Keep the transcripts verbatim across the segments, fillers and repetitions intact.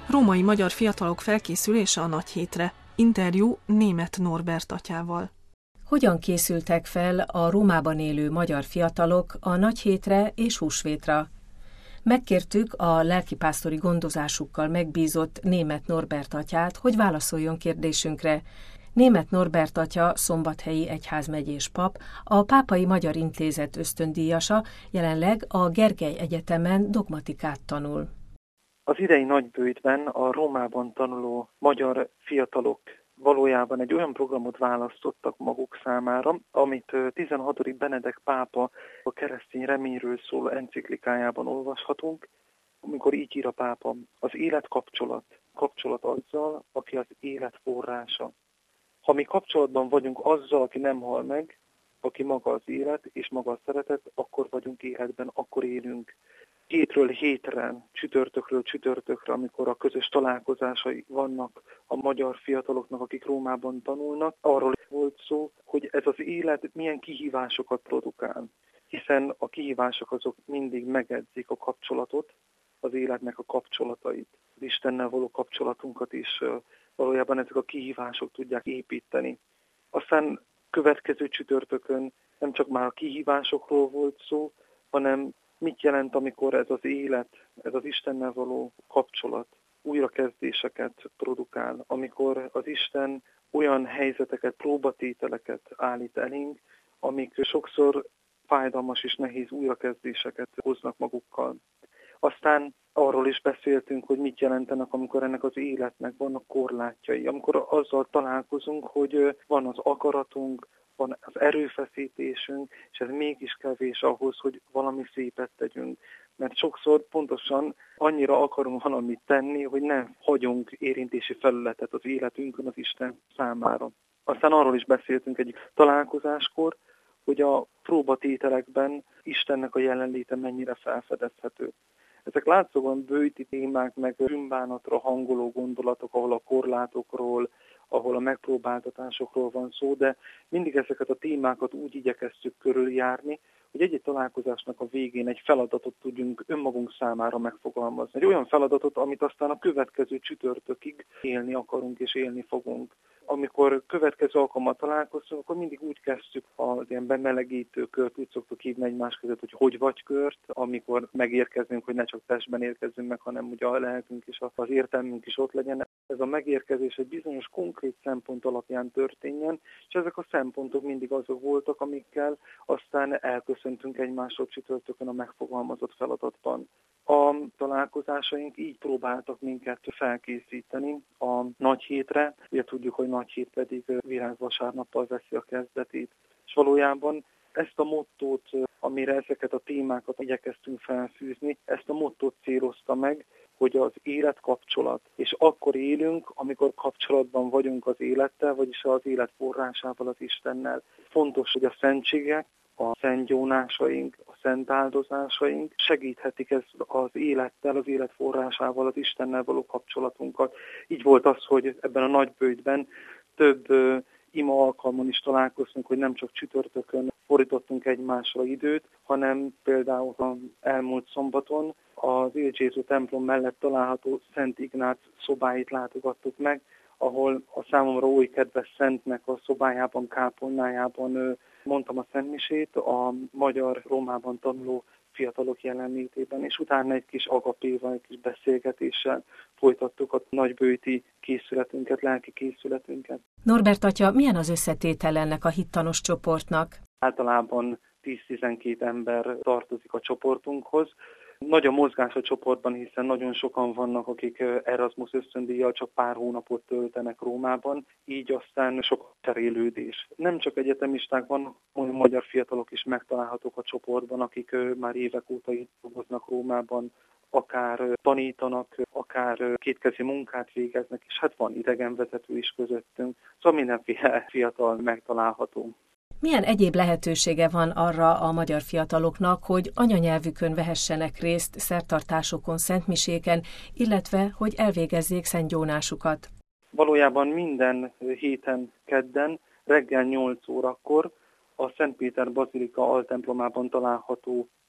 Római magyar fiatalok felkészülése a nagy hétre. Interjú Németh Norbert atyával. Hogyan készültek fel a Rómában élő magyar fiatalok a nagy hétre és húsvétra? Megkértük a lelkipásztori gondozásukkal megbízott Németh Norbert atyát, hogy válaszoljon kérdésünkre. Németh Norbert atya szombathelyi egyházmegyés pap, a Pápai Magyar Intézet ösztöndíjasa, jelenleg a Gergely Egyetemen dogmatikát tanul. Az idei nagybőjtben a Rómában tanuló magyar fiatalok valójában egy olyan programot választottak maguk számára, amit tizenhatodik Benedek pápa a keresztény reményről szóló enciklikájában olvashatunk, amikor így ír a pápa: az élet kapcsolat, kapcsolat azzal, aki az élet forrása. Ha mi kapcsolatban vagyunk azzal, aki nem hal meg, aki maga az élet és maga a szeretet, akkor vagyunk életben, akkor élünk. Hétről hétre, csütörtökről csütörtökre, amikor a közös találkozásai vannak a magyar fiataloknak, akik Rómában tanulnak, arról volt szó, hogy ez az élet milyen kihívásokat produkál. Hiszen a kihívások azok mindig megedzik a kapcsolatot, az életnek a kapcsolatait. Az Istennel való kapcsolatunkat is valójában ezek a kihívások tudják építeni. Aztán következő csütörtökön nem csak már a kihívásokról volt szó, hanem mit jelent, amikor ez az élet, ez az Istennel való kapcsolat újrakezdéseket produkál, amikor az Isten olyan helyzeteket, próbatételeket állít elénk, amik sokszor fájdalmas és nehéz újrakezdéseket hoznak magukkal. Aztán arról is beszéltünk, hogy mit jelentenek, amikor ennek az életnek vannak korlátjai, amikor azzal találkozunk, hogy van az akaratunk, van az erőfeszítésünk, és ez mégis kevés ahhoz, hogy valami szépet tegyünk. Mert sokszor pontosan annyira akarunk valamit tenni, hogy nem hagyunk érintési felületet az életünkön az Isten számára. Aztán arról is beszéltünk egy találkozáskor, hogy a próbatételekben Istennek a jelenléte mennyire felfedezhető. Ezek látszóan bőti témák, meg bűnbánatra hangoló gondolatok, ahol a korlátokról, ahol a megpróbáltatásokról van szó, de mindig ezeket a témákat úgy igyekeztük körüljárni, hogy egy-egy találkozásnak a végén egy feladatot tudjunk önmagunk számára megfogalmazni. Egy olyan feladatot, amit aztán a következő csütörtökig élni akarunk és élni fogunk. Amikor következő alkalommal találkozunk, akkor mindig úgy kezdtük az ilyen bemelegítő kört, úgy szoktuk hívni egymás között, hogy hogy vagy kört, amikor megérkezünk, hogy ne csak testben érkezzünk meg, hanem ugye a lelkünk és az értelmünk is ott legyen. Ez a megérkezés egy bizonyos konkrét szempont alapján történjen, és ezek a szempontok mindig azok voltak, amikkel aztán elköszöntünk egymástól csütörtökön a megfogalmazott feladatban. A találkozásaink így próbáltak minket felkészíteni a nagy hétre, ugye tudjuk, hogy nagy hét pedig virágvasárnappal veszi a kezdetét. És valójában ezt a mottót, amire ezeket a témákat igyekeztünk felfűzni, ezt a mottót célozta meg, hogy az élet kapcsolat. És akkor élünk, amikor kapcsolatban vagyunk az élettel, vagyis az élet forrásával, az Istennel. Fontos, hogy a szentségek, a szentgyónásaink, a szent áldozásaink segíthetik ez az élettel, az élet forrásával, az Istennel való kapcsolatunkat. Így volt az, hogy ebben a nagybőjtben több uh, ima alkalmon is találkoztunk, hogy nem csak csütörtökön fordítottunk egymásra időt, hanem például az elmúlt szombaton az Il Gesù templom mellett található Szent Ignác szobáit látogattuk meg, ahol a számomra oly kedves szentnek a szobájában, kápolnájában mondtam a szentmisét a magyar Rómában tanuló fiatalok jelenlétében, és utána egy kis agapéval, egy kis beszélgetéssel folytattuk a nagybőjti készületünket, lelki készületünket. Norbert atya, milyen az összetétel ennek a hittanos csoportnak? Általában tíz-tizenkét ember tartozik a csoportunkhoz. Nagy a mozgás a csoportban, hiszen nagyon sokan vannak, akik Erasmus ösztöndíjjal csak pár hónapot töltenek Rómában, így aztán sok cserélődés. Nem csak egyetemisták vannak, olyan magyar fiatalok is megtalálhatók a csoportban, akik már évek óta itt dolgoznak Rómában, akár tanítanak, akár kétkezi munkát végeznek, és hát van idegenvezető is közöttünk, szóval mindenféle fiatal megtalálható. Milyen egyéb lehetősége van arra a magyar fiataloknak, hogy anyanyelvükön vehessenek részt szertartásokon, szentmiséken, illetve hogy elvégezzék szentgyónásukat? Valójában minden héten kedden reggel nyolc órakor a Szent Péter Bazilika altemplomában található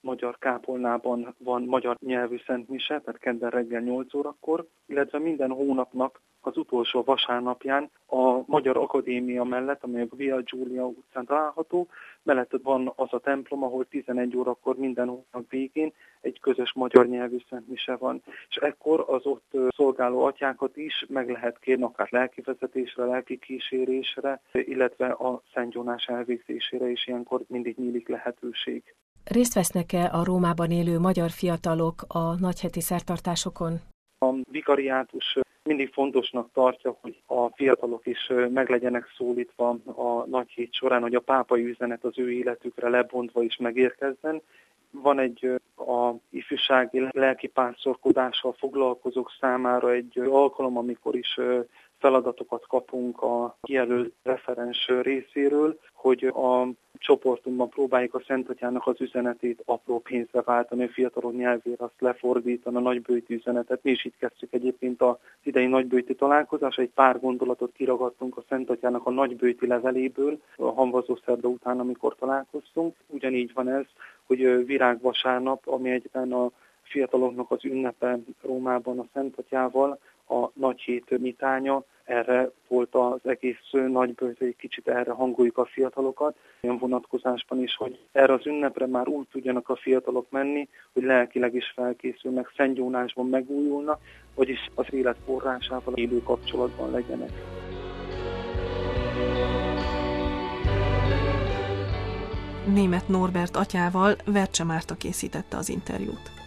magyar kápolnában van magyar nyelvű szentmise, tehát kedden reggel nyolc órakor, illetve minden hónapnak az utolsó vasárnapján a Magyar Akadémia mellett, amely a Via Giulia utcán található, mellett van az a templom, ahol tizenegy órakor minden hónap végén egy közös magyar nyelvű szentmise van. És ekkor az ott szolgáló atyákat is meg lehet kérni akár lelkivezetésre, lelki kísérésre, illetve a szentgyónás elvégzésére is ilyenkor mindig nyílik lehetőség. Részt vesznek-e a Rómában élő magyar fiatalok a nagyheti szertartásokon? A vikariátus mindig fontosnak tartja, hogy a fiatalok is meg legyenek szólítva a nagy hét során, hogy a pápai üzenet az ő életükre lebontva is megérkezzen. Van egy a ifjúsági lelkipásztorkodással foglalkozók számára egy alkalom, amikor is feladatokat kapunk a kijelölt referens részéről, hogy a csoportunkban próbáljuk a Szent Atyának az üzenetét apró pénzre váltani, a fiatalok nyelvére azt lefordítani, a nagybőti üzenetet. Mi is itt kezdtük egyébként az idei nagybőti találkozás, egy pár gondolatot kiragadtunk a Szent Atyának a nagybőti leveléből, a hamvazószerda után, amikor találkoztunk. Ugyanígy van ez, hogy virágvasárnap, ami egyben a fiataloknak az ünnepe Rómában a Szent Atyával, a nagy hét nyitánya, erre volt az egész nagybőjt, egy kicsit erre hangoljuk a fiatalokat, olyan vonatkozásban is, hogy erre az ünnepre már úgy tudjanak a fiatalok menni, hogy lelkileg is felkészülnek, szentgyónásban megújulnak, vagyis az élet forrásával élő kapcsolatban legyenek. Németh Norbert atyával Vercse Márta készítette az interjút.